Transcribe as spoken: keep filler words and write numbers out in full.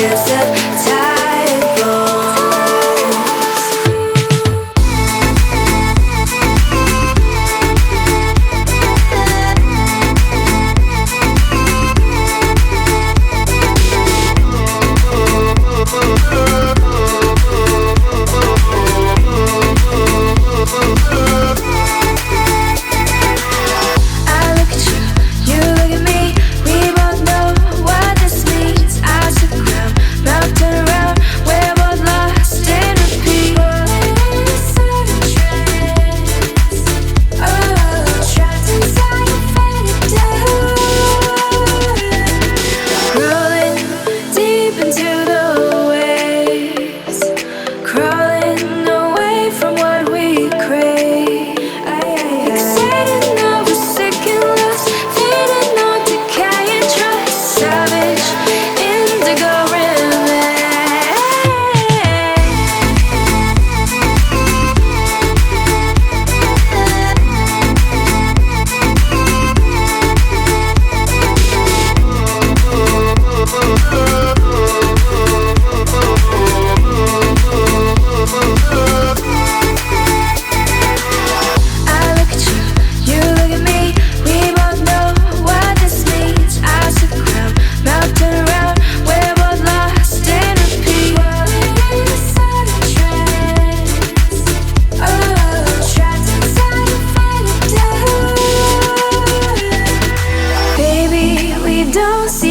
dance of tired bones. I look at you, you look at me. We both know what this means. Eyes to the ground, mouth turn around. We're both lost in repeat. Falling inside a trance. Oh, trapped inside a faded down. Rolling deep into the waves, crawling away from what we crave. Excited, nervous, sick and lost, feeding on decaying trust. Savage, indigo rhythm. I look at you, you look at me. We both know what this means. Eyes to the ground, mouth turn around. We're both lost in repeat. Falling inside a trance. Oh, trapped inside a faded down. Baby, we don't